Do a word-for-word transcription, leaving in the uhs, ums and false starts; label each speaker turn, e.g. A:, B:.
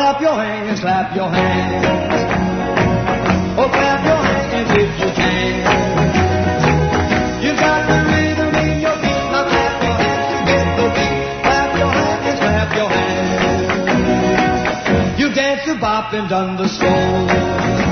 A: clap your hands, clap your hands. Oh, clap your hands if you can. You got the rhythm in your feet. Now clap your hands to get the beat. Clap your hands, clap your hands. You dance to bop and done the stroll.